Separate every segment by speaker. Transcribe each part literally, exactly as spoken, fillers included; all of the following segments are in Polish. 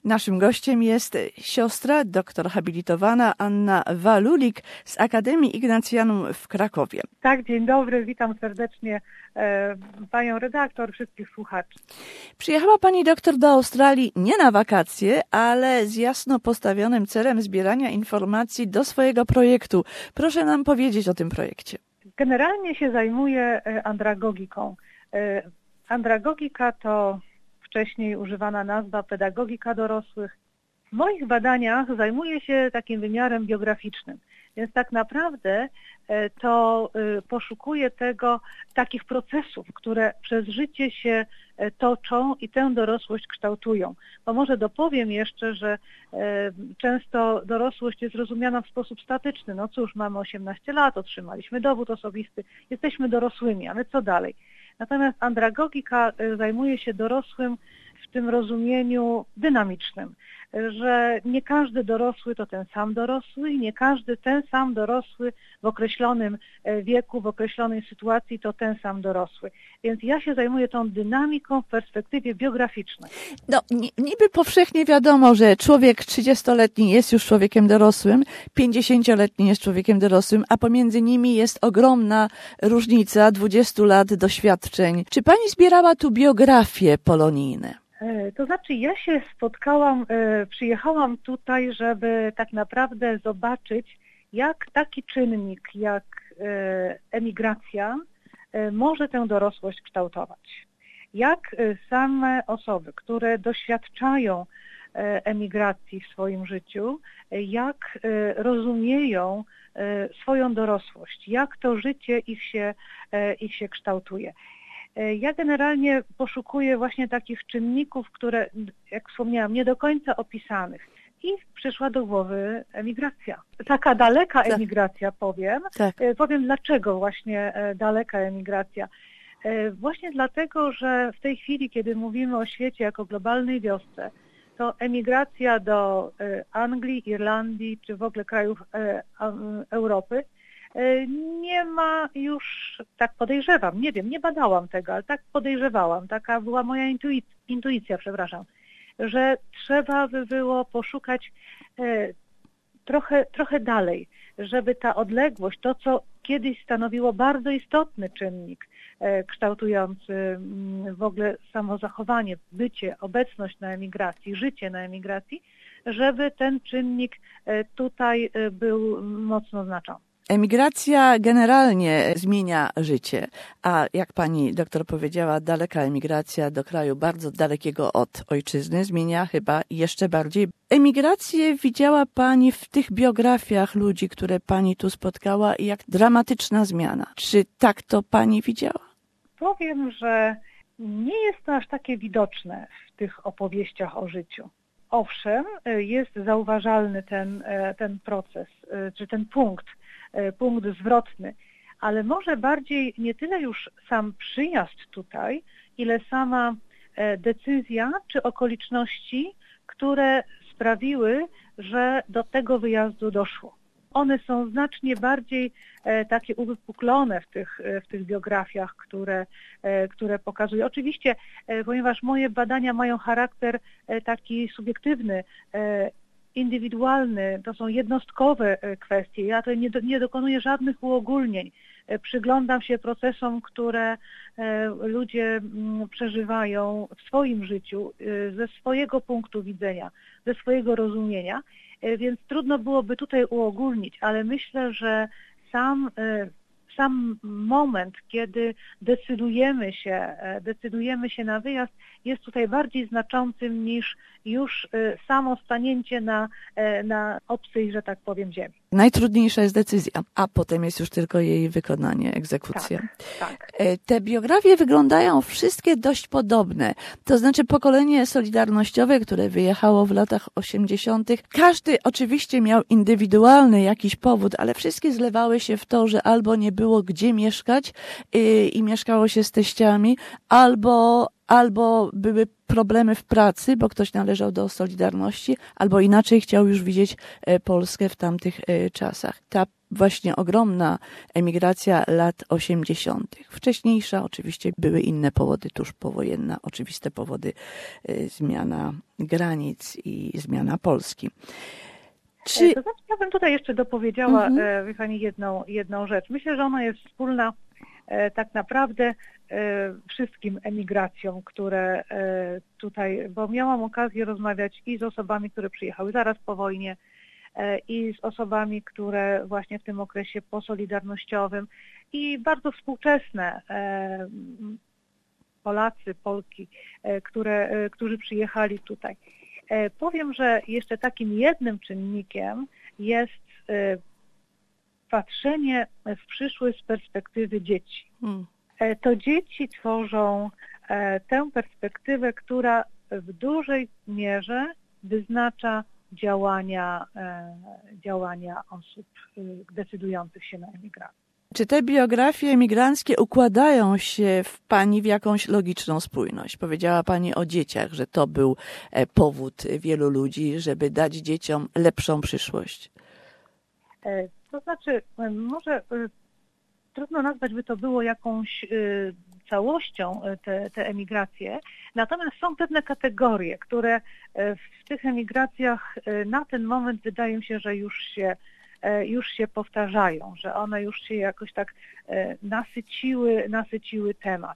Speaker 1: Naszym gościem jest siostra, doktor habilitowana Anna Walulik z Akademii Ignatianum w Krakowie.
Speaker 2: Tak, dzień dobry, witam serdecznie e, panią redaktor, wszystkich słuchaczy.
Speaker 1: Przyjechała pani doktor do Australii nie na wakacje, ale z jasno postawionym celem zbierania informacji do swojego projektu. Proszę nam powiedzieć o tym projekcie.
Speaker 2: Generalnie się zajmuję andragogiką. E, andragogika to wcześniej używana nazwa pedagogika dorosłych. W moich badaniach zajmuję się takim wymiarem biograficznym, więc tak naprawdę to poszukuję tego, takich procesów, które przez życie się toczą i tę dorosłość kształtują. Bo może dopowiem jeszcze, że często dorosłość jest rozumiana w sposób statyczny. No cóż, mamy osiemnaście lat, otrzymaliśmy dowód osobisty, jesteśmy dorosłymi, ale co dalej? Natomiast andragogika zajmuje się dorosłym w tym rozumieniu dynamicznym, że nie każdy dorosły to ten sam dorosły i nie każdy ten sam dorosły w określonym wieku, w określonej sytuacji to ten sam dorosły. Więc ja się zajmuję tą dynamiką w perspektywie biograficznej.
Speaker 1: No, niby powszechnie wiadomo, że człowiek trzydziestoletni jest już człowiekiem dorosłym, pięćdziesięcioletni jest człowiekiem dorosłym, a pomiędzy nimi jest ogromna różnica dwudziestu lat doświadczeń. Czy pani zbierała tu biografie polonijne?
Speaker 2: To znaczy ja się spotkałam, przyjechałam tutaj, żeby tak naprawdę zobaczyć, jak taki czynnik jak emigracja może tę dorosłość kształtować. Jak same osoby, które doświadczają emigracji w swoim życiu, jak rozumieją swoją dorosłość, jak to życie ich się, ich się kształtuje. Ja generalnie poszukuję właśnie takich czynników, które, jak wspomniałam, nie do końca opisanych. I przyszła do głowy emigracja. Taka daleka emigracja, powiem. Tak. Powiem dlaczego właśnie daleka emigracja. Właśnie dlatego, że w tej chwili, kiedy mówimy o świecie jako globalnej wiosce, to emigracja do Anglii, Irlandii, czy w ogóle krajów Europy nie ma już, tak podejrzewam, nie wiem, nie badałam tego, ale tak podejrzewałam, taka była moja intuicja, intuicja, przepraszam, że trzeba by było poszukać e, trochę, trochę dalej, żeby ta odległość, to co kiedyś stanowiło bardzo istotny czynnik e, kształtujący m, w ogóle samo zachowanie, bycie, obecność na emigracji, życie na emigracji, żeby ten czynnik e, tutaj e, był mocno znaczący.
Speaker 1: Emigracja generalnie zmienia życie, a jak pani doktor powiedziała, daleka emigracja do kraju bardzo dalekiego od ojczyzny zmienia chyba jeszcze bardziej. Emigrację widziała pani w tych biografiach ludzi, które pani tu spotkała i jak dramatyczna zmiana. Czy tak to pani widziała?
Speaker 2: Powiem, że nie jest to aż takie widoczne w tych opowieściach o życiu. Owszem, jest zauważalny ten, ten proces, czy ten punkt, punkt zwrotny, ale może bardziej nie tyle już sam przyjazd tutaj, ile sama decyzja czy okoliczności, które sprawiły, że do tego wyjazdu doszło. One są znacznie bardziej takie uwypuklone w tych, w tych biografiach, które, które pokazuję. Oczywiście, ponieważ moje badania mają charakter taki subiektywny, indywidualny, to są jednostkowe kwestie. Ja tutaj nie, do, nie dokonuję żadnych uogólnień. Przyglądam się procesom, które ludzie przeżywają w swoim życiu, ze swojego punktu widzenia, ze swojego rozumienia, więc trudno byłoby tutaj uogólnić, ale myślę, że sam, sam moment, kiedy decydujemy się, decydujemy się na wyjazd, jest tutaj bardziej znaczącym niż już samo stanięcie na, na obcej, że tak powiem, ziemi.
Speaker 1: Najtrudniejsza jest decyzja, a potem jest już tylko jej wykonanie, egzekucja.
Speaker 2: Tak, tak.
Speaker 1: Te biografie wyglądają wszystkie dość podobne. To znaczy pokolenie solidarnościowe, które wyjechało w latach osiemdziesiątych. Każdy oczywiście miał indywidualny jakiś powód, ale wszystkie zlewały się w to, że albo nie było gdzie mieszkać i, i mieszkało się z teściami, albo albo były problemy w pracy, bo ktoś należał do Solidarności, albo inaczej chciał już widzieć Polskę w tamtych czasach. Ta właśnie ogromna emigracja lat osiemdziesiątych. Wcześniejsza oczywiście były inne powody, tuż powojenna, oczywiste powody, y, zmiana granic i zmiana Polski.
Speaker 2: Czy... To znaczy, ja bym tutaj jeszcze dopowiedziała
Speaker 1: mhm.
Speaker 2: wie Pani jedną, jedną rzecz. Myślę, że ona jest wspólna e, tak naprawdę e, wszystkim emigracjom, które e, tutaj, bo miałam okazję rozmawiać i z osobami, które przyjechały zaraz po wojnie, e, i z osobami, które właśnie w tym okresie posolidarnościowym i bardzo współczesne e, Polacy, Polki, e, które, e, którzy przyjechali tutaj. Powiem, że jeszcze takim jednym czynnikiem jest patrzenie w przyszłość z perspektywy dzieci. Hmm. To dzieci tworzą tę perspektywę, która w dużej mierze wyznacza działania, działania osób decydujących się na emigrację.
Speaker 1: Czy te biografie emigranckie układają się w Pani w jakąś logiczną spójność? Powiedziała Pani o dzieciach, że to był powód wielu ludzi, żeby dać dzieciom lepszą przyszłość.
Speaker 2: To znaczy, może trudno nazwać by to było jakąś całością te, te emigracje, natomiast są pewne kategorie, które w tych emigracjach na ten moment wydaje się, że już się już się powtarzają, że one już się jakoś tak nasyciły, nasyciły temat.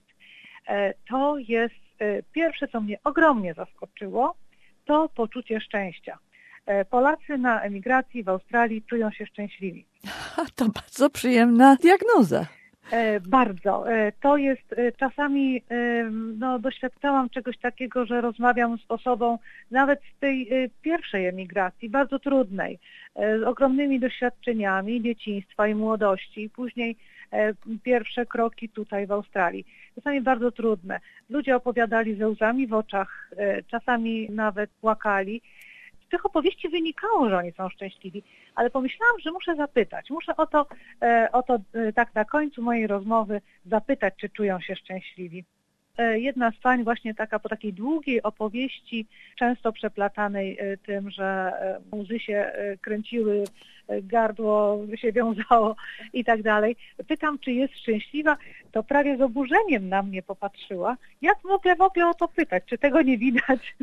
Speaker 2: To jest pierwsze, co mnie ogromnie zaskoczyło, to poczucie szczęścia. Polacy na emigracji w Australii czują się szczęśliwi.
Speaker 1: To bardzo przyjemna diagnoza.
Speaker 2: Bardzo. To jest czasami, no doświadczałam czegoś takiego, że rozmawiam z osobą nawet z tej pierwszej emigracji, bardzo trudnej, z ogromnymi doświadczeniami dzieciństwa i młodości i później pierwsze kroki tutaj w Australii. Czasami bardzo trudne. Ludzie opowiadali ze łzami w oczach, czasami nawet płakali. Z tych opowieści wynikało, że oni są szczęśliwi, ale pomyślałam, że muszę zapytać, muszę o to, o to tak na końcu mojej rozmowy zapytać, czy czują się szczęśliwi. Jedna z pań właśnie taka po takiej długiej opowieści, często przeplatanej tym, że łzy się kręciły, gardło się wiązało i tak dalej. Pytam, czy jest szczęśliwa, to prawie z oburzeniem na mnie popatrzyła. Jak mogę w ogóle o to pytać? Czy tego nie widać?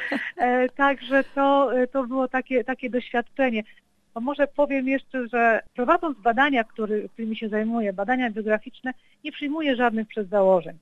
Speaker 2: Także to, to było takie, takie doświadczenie. Bo może powiem jeszcze, że prowadząc badania, który, którymi się zajmuję, badania biograficzne, nie przyjmuję żadnych przedzałożeń.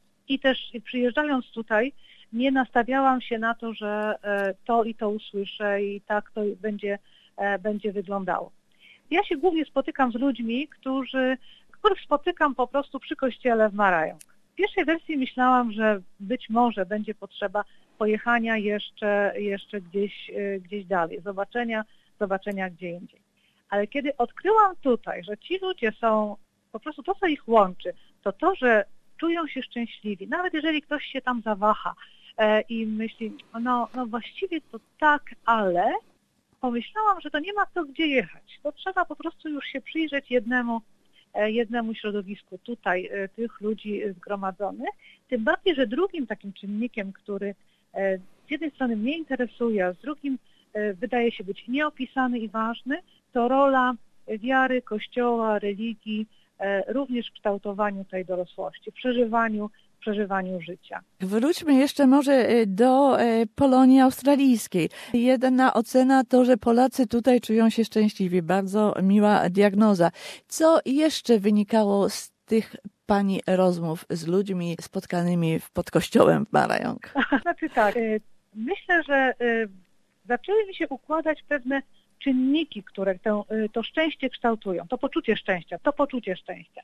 Speaker 2: I też przyjeżdżając tutaj, nie nastawiałam się na to, że to i to usłyszę i tak to będzie, będzie wyglądało. Ja się głównie spotykam z ludźmi, którzy, których spotykam po prostu przy kościele w Marajong. W pierwszej wersji myślałam, że być może będzie potrzeba pojechania jeszcze, jeszcze gdzieś, gdzieś dalej, zobaczenia, zobaczenia gdzie indziej. Ale kiedy odkryłam tutaj, że ci ludzie są, po prostu to, co ich łączy, to to, że czują się szczęśliwi, nawet jeżeli ktoś się tam zawaha e, i myśli, no, no właściwie to tak, ale pomyślałam, że to nie ma to gdzie jechać. To trzeba po prostu już się przyjrzeć jednemu, e, jednemu środowisku tutaj, e, tych ludzi zgromadzonych. Tym bardziej, że drugim takim czynnikiem, który e, z jednej strony mnie interesuje, a z drugim e, wydaje się być nieopisany i ważny, to rola wiary, kościoła, religii, również w kształtowaniu tej dorosłości, w przeżywaniu, w przeżywaniu życia.
Speaker 1: Wróćmy jeszcze może do Polonii australijskiej. Jedna ocena to, że Polacy tutaj czują się szczęśliwi. Bardzo miła diagnoza. Co jeszcze wynikało z tych Pani rozmów z ludźmi spotkanymi pod kościołem w Marajong?
Speaker 2: Znaczy tak, myślę, że zaczęły mi się układać pewne czynniki, które to, to szczęście kształtują, to poczucie szczęścia, to poczucie szczęścia.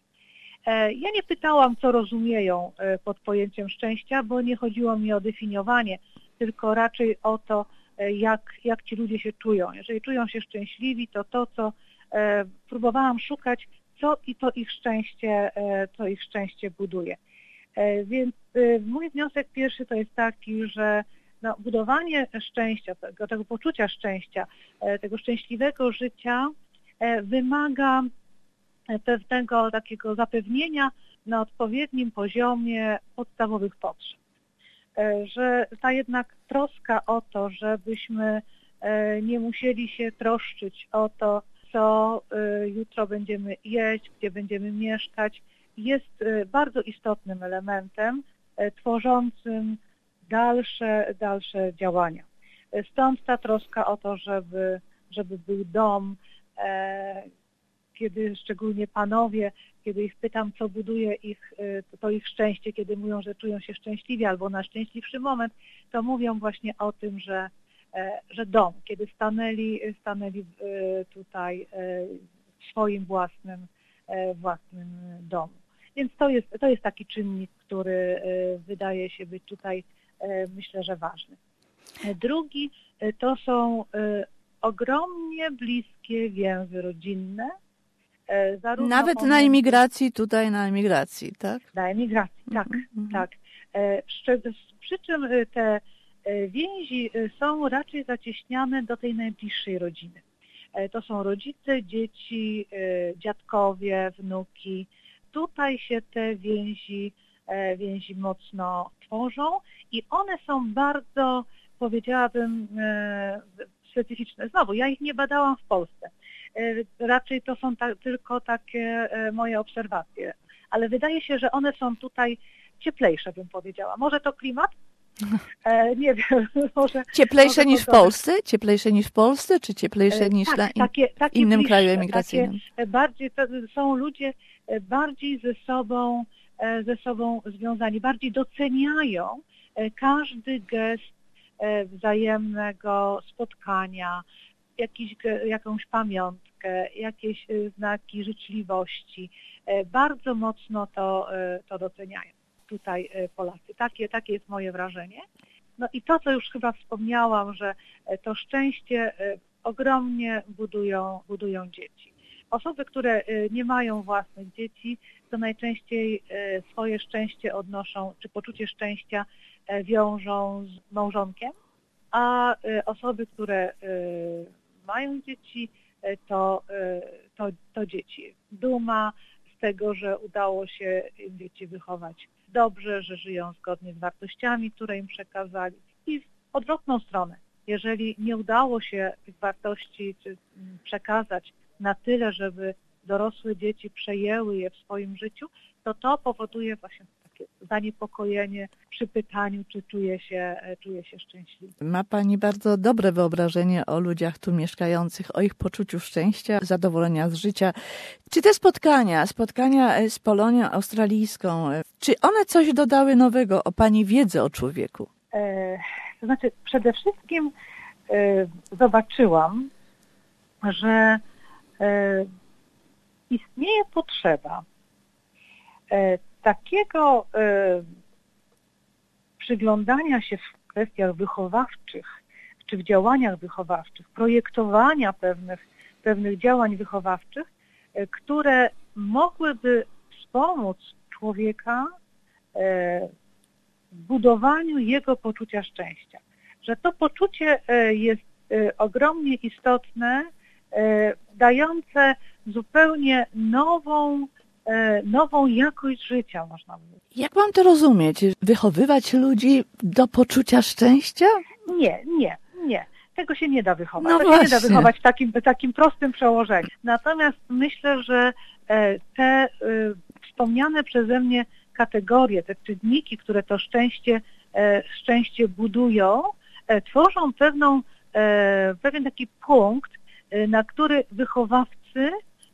Speaker 2: Ja nie pytałam, co rozumieją pod pojęciem szczęścia, bo nie chodziło mi o definiowanie, tylko raczej o to, jak, jak ci ludzie się czują. Jeżeli czują się szczęśliwi, to to, co próbowałam szukać, co i to ich szczęście, to ich szczęście buduje. Więc mój wniosek pierwszy to jest taki, że no, budowanie szczęścia, tego, tego poczucia szczęścia, tego szczęśliwego życia wymaga pewnego takiego zapewnienia na odpowiednim poziomie podstawowych potrzeb. Że ta jednak troska o to, żebyśmy nie musieli się troszczyć o to, co jutro będziemy jeść, gdzie będziemy mieszkać, jest bardzo istotnym elementem tworzącym dalsze, dalsze działania. Stąd ta troska o to, żeby, żeby był dom, kiedy szczególnie panowie, kiedy ich pytam, co buduje ich, to ich szczęście, kiedy mówią, że czują się szczęśliwi albo na szczęśliwszy moment, to mówią właśnie o tym, że, że dom, kiedy stanęli, stanęli tutaj w swoim własnym, własnym domu. Więc to jest, to jest taki czynnik, który wydaje się być tutaj, myślę, że ważny. Drugi to są ogromnie bliskie więzy rodzinne. Zarówno
Speaker 1: Nawet
Speaker 2: one...
Speaker 1: na emigracji, tutaj na emigracji, tak?
Speaker 2: Na emigracji, tak, mm-hmm. tak. Przy czym te więzi są raczej zacieśniane do tej najbliższej rodziny. To są rodzice, dzieci, dziadkowie, wnuki. Tutaj się te więzi, więzi mocno tworzą i one są bardzo, powiedziałabym, specyficzne. Znowu, ja ich nie badałam w Polsce. Raczej to są ta, tylko takie moje obserwacje, ale wydaje się, że one są tutaj cieplejsze, bym powiedziała. Może to klimat? E, nie wiem. Może,
Speaker 1: cieplejsze
Speaker 2: może
Speaker 1: niż w Polsce? Cieplejsze niż w Polsce, czy cieplejsze niż
Speaker 2: tak,
Speaker 1: na in,
Speaker 2: takie, takie
Speaker 1: innym
Speaker 2: bliższe,
Speaker 1: kraju emigracyjnym?
Speaker 2: Takie bardziej, to są ludzie bardziej ze sobą, ze sobą związani, bardziej doceniają każdy gest wzajemnego spotkania, jakiś, jakąś pamiątkę, jakieś znaki życzliwości. Bardzo mocno to, to doceniają tutaj Polacy. Takie, takie jest moje wrażenie. No i to, co już chyba wspomniałam, że to szczęście ogromnie budują, budują dzieci. Osoby, które nie mają własnych dzieci, to najczęściej swoje szczęście odnoszą, czy poczucie szczęścia wiążą z małżonkiem, a osoby, które mają dzieci, to, to, to dzieci. Duma z tego, że udało się im dzieci wychować dobrze, że żyją zgodnie z wartościami, które im przekazali. I w odwrotną stronę, jeżeli nie udało się tych wartości przekazać na tyle, żeby dorosłe dzieci przejęły je w swoim życiu, to to powoduje właśnie takie zaniepokojenie przy pytaniu, czy czuje się, czuje się szczęśliwy.
Speaker 1: Ma Pani bardzo dobre wyobrażenie o ludziach tu mieszkających, o ich poczuciu szczęścia, zadowolenia z życia. Czy te spotkania, spotkania z Polonią australijską, czy one coś dodały nowego o Pani wiedzy o człowieku?
Speaker 2: E, to znaczy, przede wszystkim e, zobaczyłam, że e, istnieje potrzeba e, takiego e, przyglądania się w kwestiach wychowawczych, czy w działaniach wychowawczych, projektowania pewnych, pewnych działań wychowawczych, e, które mogłyby wspomóc człowieka e, w budowaniu jego poczucia szczęścia. Że to poczucie e, jest e, ogromnie istotne, e, dające zupełnie nową, nową jakość życia, można powiedzieć.
Speaker 1: Jak mam to rozumieć? Wychowywać ludzi do poczucia szczęścia?
Speaker 2: Nie, nie, nie. Tego się nie da wychować.
Speaker 1: No
Speaker 2: to
Speaker 1: właśnie.
Speaker 2: się nie da wychować w takim, takim prostym przełożeniu. Natomiast myślę, że te wspomniane przeze mnie kategorie, te czynniki, które to szczęście, szczęście budują, tworzą pewną, pewien taki punkt, na który wychowawcy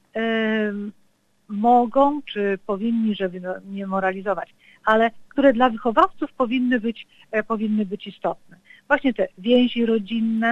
Speaker 2: mogą, czy powinni, żeby nie moralizować, ale które dla wychowawców powinny być, powinny być istotne. Właśnie te więzi rodzinne,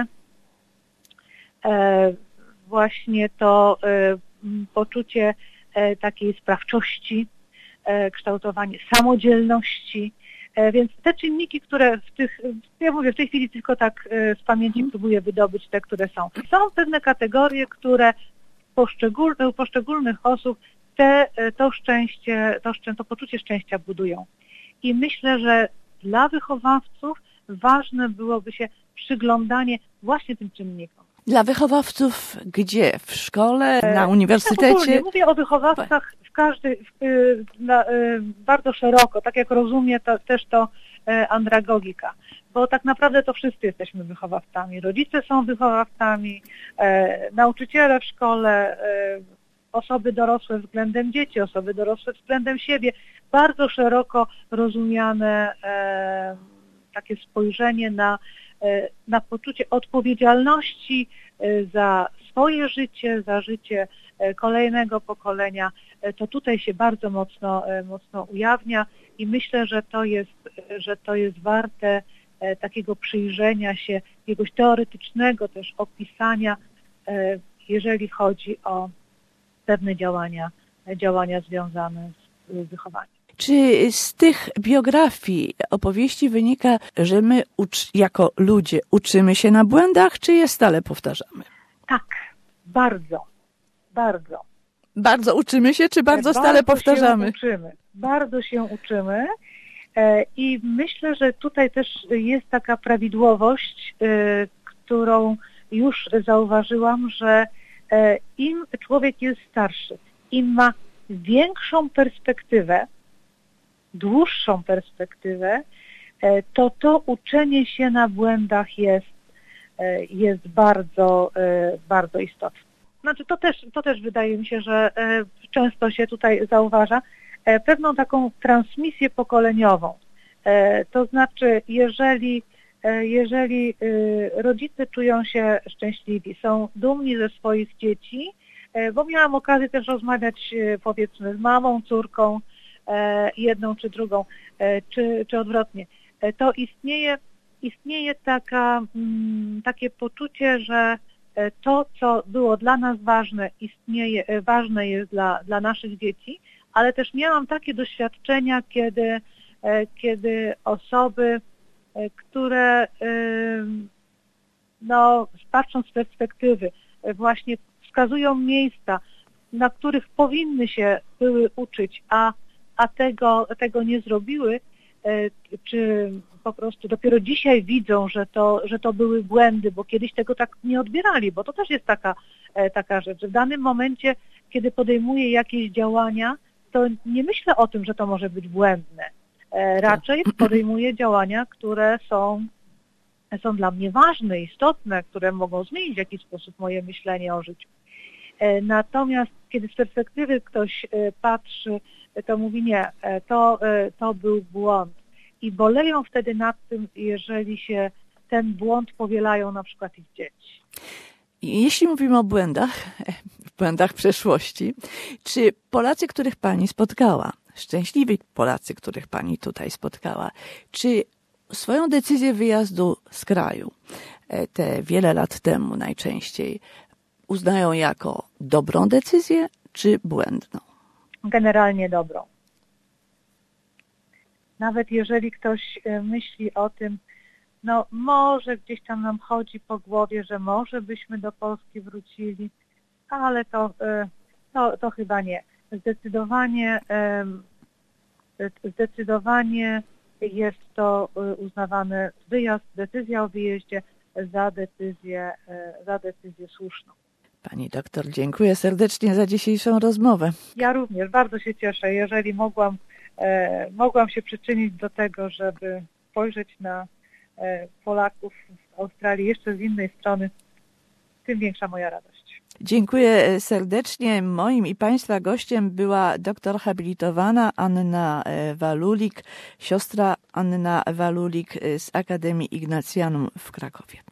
Speaker 2: właśnie to poczucie takiej sprawczości, kształtowanie samodzielności, więc te czynniki, które w tych, ja mówię w tej chwili tylko tak z pamięci próbuję wydobyć te, które są. Są pewne kategorie, które poszczególne, u poszczególnych osób te, to szczęście, to, to poczucie szczęścia budują. I myślę, że dla wychowawców ważne byłoby się przyglądanie właśnie tym czynnikom.
Speaker 1: Dla wychowawców gdzie? W szkole, na uniwersytecie?
Speaker 2: Ogólnie, mówię o wychowawcach w każdej, w, na, bardzo szeroko, tak jak rozumie to, też to andragogika, bo tak naprawdę to wszyscy jesteśmy wychowawcami. Rodzice są wychowawcami, nauczyciele w szkole, osoby dorosłe względem dzieci, osoby dorosłe względem siebie. Bardzo szeroko rozumiane takie spojrzenie na, na poczucie odpowiedzialności za swoje życie, za życie kolejnego pokolenia. To tutaj się bardzo mocno, mocno ujawnia i myślę, że to jest, że to jest warte takiego przyjrzenia się, jakiegoś teoretycznego też opisania, jeżeli chodzi o pewne działania, działania związane z wychowaniem.
Speaker 1: Czy z tych biografii, opowieści wynika, że my ucz- jako ludzie uczymy się na błędach, czy je stale powtarzamy?
Speaker 2: Tak, bardzo, bardzo.
Speaker 1: Bardzo uczymy się, czy bardzo,
Speaker 2: bardzo
Speaker 1: stale powtarzamy?
Speaker 2: Się uczymy, bardzo się uczymy i myślę, że tutaj też jest taka prawidłowość, którą już zauważyłam, że im człowiek jest starszy, im ma większą perspektywę, dłuższą perspektywę, to to uczenie się na błędach jest, jest bardzo, bardzo istotne. Znaczy to też, to też wydaje mi się, że często się tutaj zauważa pewną taką transmisję pokoleniową. To znaczy, jeżeli, jeżeli rodzice czują się szczęśliwi, są dumni ze swoich dzieci, bo miałam okazję też rozmawiać, powiedzmy, z mamą, córką, jedną czy drugą, czy, czy odwrotnie, to istnieje, istnieje taka, takie poczucie, że to, co było dla nas ważne, istnieje, ważne jest dla, dla naszych dzieci, ale też miałam takie doświadczenia, kiedy, kiedy osoby, które, no, patrząc z perspektywy, właśnie wskazują miejsca, na których powinny się były uczyć, a, a tego, tego nie zrobiły, czy po prostu dopiero dzisiaj widzą, że to, że to były błędy, bo kiedyś tego tak nie odbierali, bo to też jest taka, taka rzecz, że w danym momencie, kiedy podejmuję jakieś działania, to nie myślę o tym, że to może być błędne. Raczej podejmuję działania, które są, są dla mnie ważne, istotne, które mogą zmienić w jakiś sposób moje myślenie o życiu. Natomiast kiedy z perspektywy ktoś patrzy, to mówi nie, to, to był błąd. I boleją wtedy nad tym, jeżeli się ten błąd powielają na przykład ich dzieci.
Speaker 1: Jeśli mówimy o błędach, błędach przeszłości, czy Polacy, których Pani spotkała, szczęśliwi Polacy, których Pani tutaj spotkała, czy swoją decyzję wyjazdu z kraju, te wiele lat temu najczęściej, uznają jako dobrą decyzję, czy błędną?
Speaker 2: Generalnie dobrą. Nawet jeżeli ktoś myśli o tym, no może gdzieś tam nam chodzi po głowie, że może byśmy do Polski wrócili, ale to, to, to chyba nie. Zdecydowanie, zdecydowanie jest to uznawane wyjazd, decyzja o wyjeździe za decyzję, za decyzję słuszną.
Speaker 1: Pani doktor, dziękuję serdecznie za dzisiejszą rozmowę.
Speaker 2: Ja również bardzo się cieszę, jeżeli mogłam, e, mogłam się przyczynić do tego, żeby spojrzeć na e, Polaków w Australii jeszcze z innej strony, tym większa moja radość.
Speaker 1: Dziękuję serdecznie. Moim i Państwa gościem była doktor habilitowana Anna Walulik, siostra Anna Walulik z Akademii Ignatianum w Krakowie.